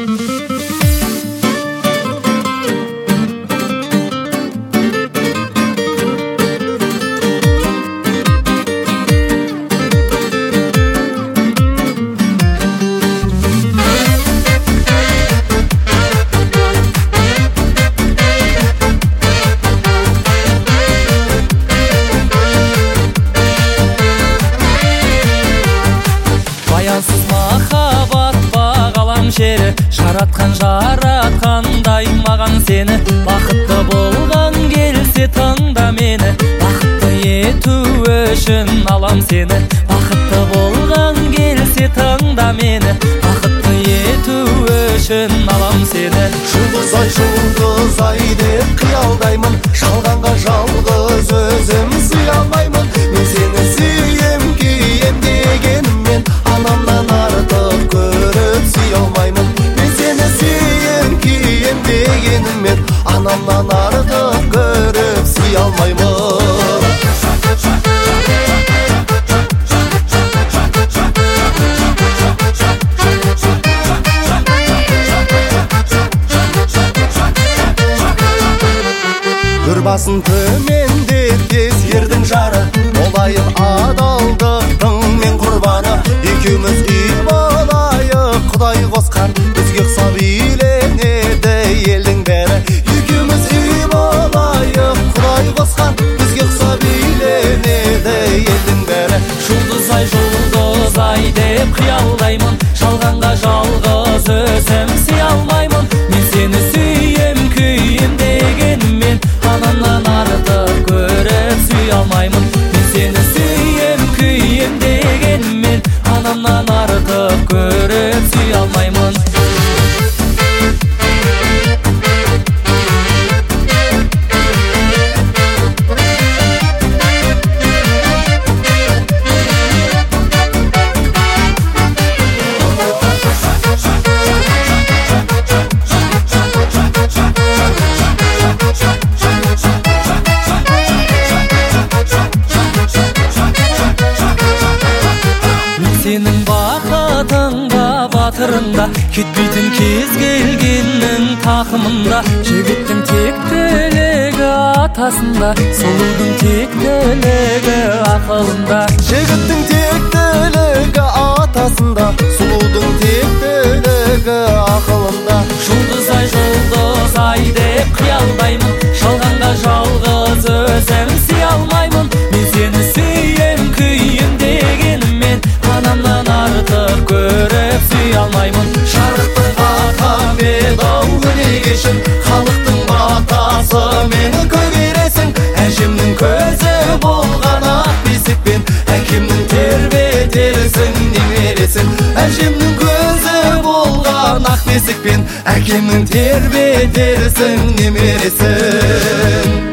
Баянсыз махаббат бағалам шері, жаратқандай маған сені. Бақытты болған келсе тыңда мені, бақытты ету үшін алам сені. Бақытты болған келсе тыңда мені, бақытты ету үшін алам сені. Жұлдыз ай деп қиялдаймын, жалғанға жалғыз өзім сый алмаймын. Мен сені сүйем, күйем дегеніммен, анамнан артық көріп сүй алмаймын. Мен сені сүйем, күйем дегеніммен, анамнан артық көріп сүй алмаймын. Басын төмендетпес ердің жары, болайын адалдықтың мен құрбаны. Екеуміз үй болайық, Құдай қосқан, бізге ұқсап үйленеді елдің бәрі. Екеуміз үй болайық, Құдай қосқан, бізге ұқсап үйленеді елдің бәрі. Жұлдыз ай деп қиялдаймын, жалғанға жалғыз өзім сый алмаймын. Мен сені сүйем, күйем дегенмен, анамнан артық көріп сүй алмаймын. Мен сені сүйем, күйем дегенмен, анамнан артық көріп сүй алмаймын. Сенің бақытыңда, батырында, кетпейтін кез келгеннің тақымында. Жігіттің тектілігі атасында, сұлудың тектілігі ақылында. Жігіттің тектілігі атасында, сұлудың тектілігі ақылында. Жұлдыз ай деп қиялдаймын, жалғанға жалғыз өзім сый алмаймын. Мен сені сүйем, күйем дегенмен, анамнан артық көріп сүй алмаймын. Жарықтың атам еді-ау күні кешін, халықтың батасы мені көгересің. Әжемнің көзі болған ақ бесікпен, әкемнің тербетерсің немересін. Әжемнің көзі болған ақ бесікпен, әкемнің тербетерсің немересін.